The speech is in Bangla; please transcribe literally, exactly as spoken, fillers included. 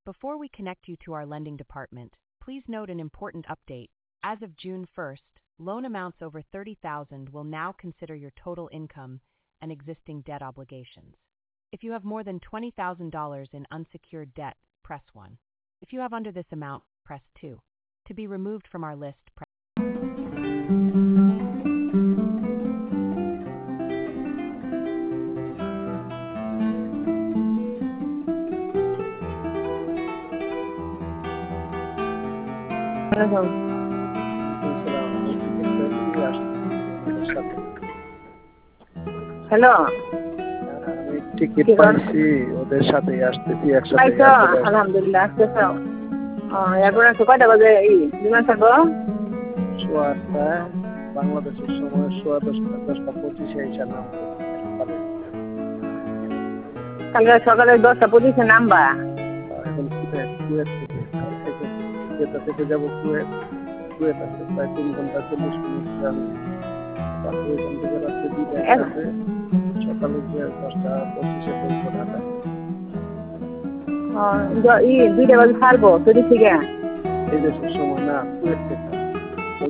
Before we connect you to our lending department, please note an important update. As of June first, loan amounts over thirty thousand dollars will now consider your total income and existing debt obligations. If you have more than twenty thousand dollars in unsecured debt, press one. If you have under this amount, press two. To be removed from our list, press hello আমি টিকিট পাইছি ওদের সাথে আসতেছি একসাথে পাইছো আলহামদুলিল্লাহ আসতেছো ও এখন আসো কয়টা বাজে এই বিমান থাকো সোয়া আটটা বাংলাদেশের সময় সোয়া দশটা দশটা পঁচিশে এসে নাম কালকে সকালে দশটা পঁচিশে নামবা এখন কুয়েত কুয়েত থেকে যেটা থেকে যাবো কুয়েত কুয়েত আছে প্রায় তিন ঘন্টা চল্লিশ মিনিট জার্নি তারপরে এখান থেকে রাত্রে দুইটা আছে সকালে গিয়ে দশটা পঁচিশে পৌঁছে ঢাকা ই দুইটা বাজে ছাড়বো যদি ঠিক এই দেশের সময় না কুয়েত থেকে